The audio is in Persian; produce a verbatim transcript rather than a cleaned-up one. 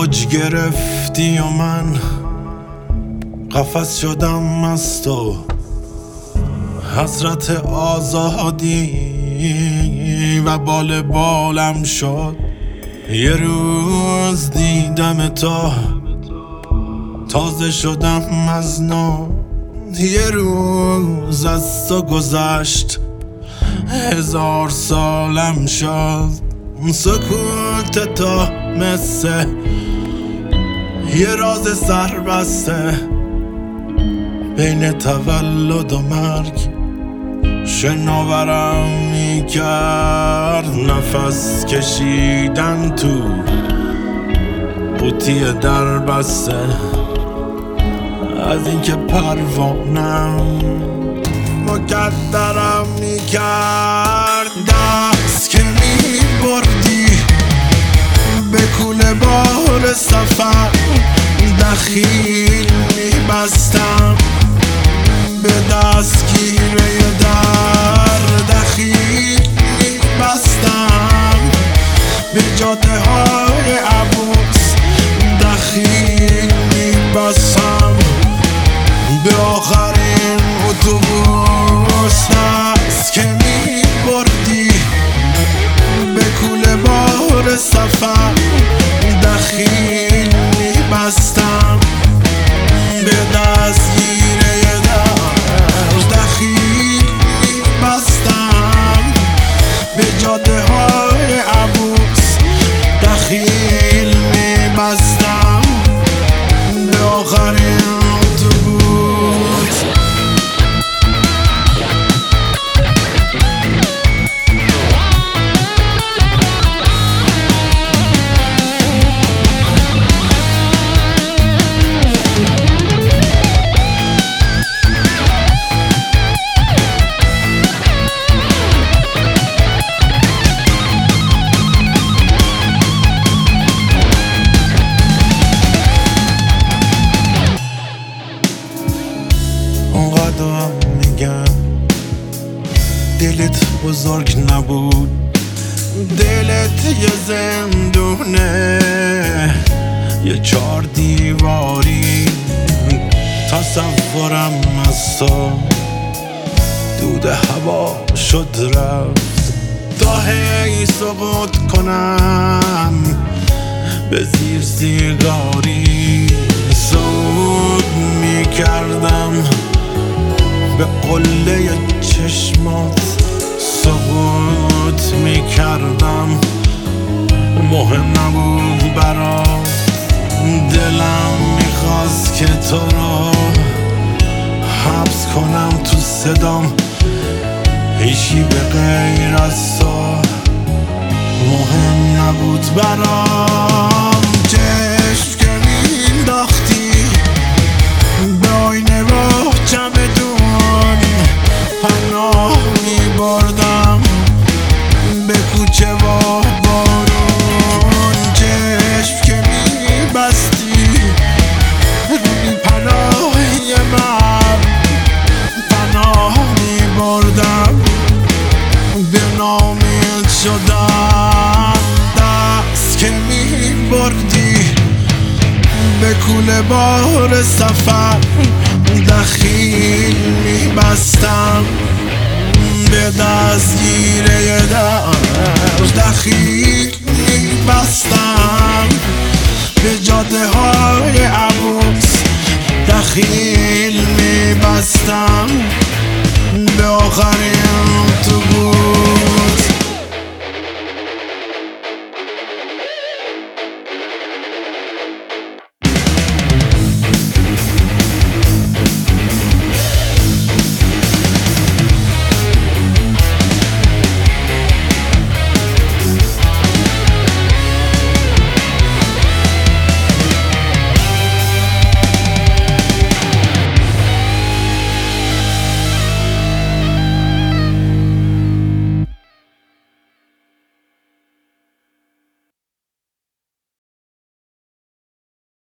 اوج گرفتی و من قفس شدم از تو، حسرت آزادی و بال بالم شد. یه روز دیدم تو، تازه شدم از نو. یه روز از تو گذشت، هزار سالم شد. سکوت تو مثل یه راز سربسته، بین تولد و مرگ شناورم میکرد. نفس کشیدن تو قوطی در بسته، از اینکه پروانم مقدرم میکرد. دست که میبردی به کوله بار سفر، دخیل میبستم به دستگیره در. دخیل میبستم به جاده های عبوس، دخیل میبستم به آخرین اتوبوس. دست که میبردی به کوله بار سفر، دخیل میبستم به دستگیره در. دخیل میبستم به جاده های عبوس، دخیل میبستم به آخرین اتوبوس. اونقدر میگم دلت بزرگ نبود، دلت یه زندونه، یه چار دیواری. تصورم از تو دود هوا شد رفت، تا هی سقوط کنم به زیر سیگاری. سود میکردم به قله چشمات، سقوط میکردم، مهم نبود برات. دلم میخواست که تو رو حبس کنم تو صدام، هیچی به غیر از تو مهم نبود برام. چشم که مینداختی به آینه و چمدون، پناه میبردم به کوچه و بارون. چشم که میبستی روی پناهی من، پناه میبردم به نامید شدم. دست که میبردی به کوله بار سفر، دخیل میبستم به دستگیره در. دخیل میبستم به جاده های عبوس، دخیل میبستم به آخرین اتوبوس.